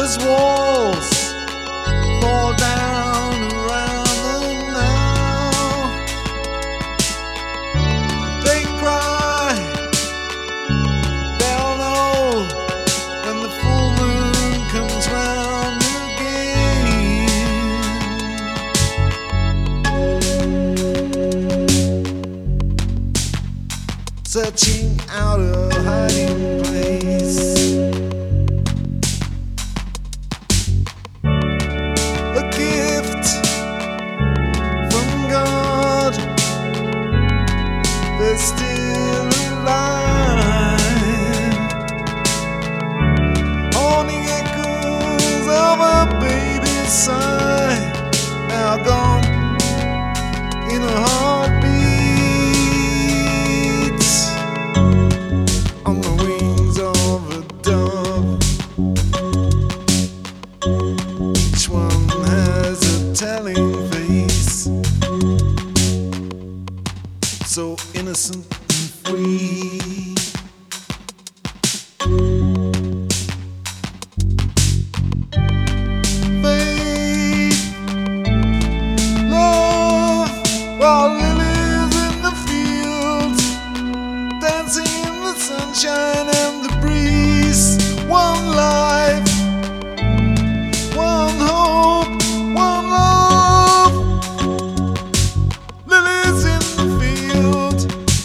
as walls fall down around them now. They cry, they'll know when the full moon comes round again. Searching out a hiding place, a gift from God. They're still alive, haunting echoes of a baby's sigh, now gone in a heartbeat. On the wings of a dove, each one has a telling face, so innocent and free. Faith, love, while lilies in the fields, dancing in the sunshine and the breeze. One life, one hope, one love. Lilies in the field,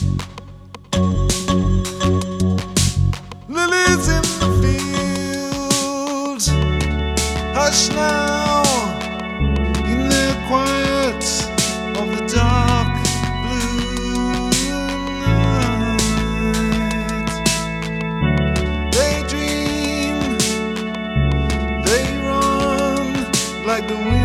lilies in the field. Hush now in the quiet of the dark blue night. They dream, they run like the wind.